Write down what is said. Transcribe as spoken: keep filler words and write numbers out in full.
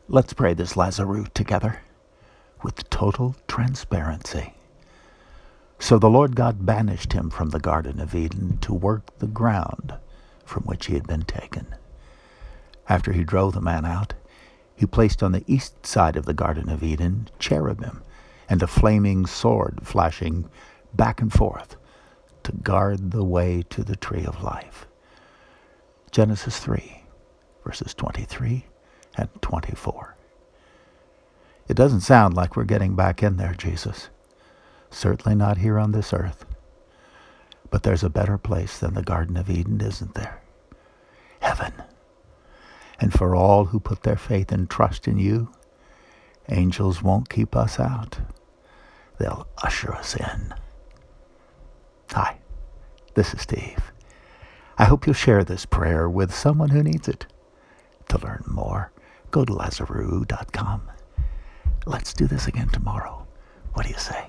Let's pray this Lazarus together with total transparency. So the Lord God banished him from the Garden of Eden to work the ground from which he had been taken. After he drove the man out, he placed on the east side of the Garden of Eden cherubim and a flaming sword flashing back and forth to guard the way to the tree of life. Genesis three, verses twenty-three and twenty-four. It doesn't sound like we're getting back in there, Jesus. Certainly not here on this earth. But there's a better place than the Garden of Eden, isn't there? Heaven. And for all who put their faith and trust in you, angels won't keep us out. They'll usher us in. Hi, this is Steve. I hope you'll share this prayer with someone who needs it. To learn more, go to Lazarus dot com. Let's do this again tomorrow. What do you say?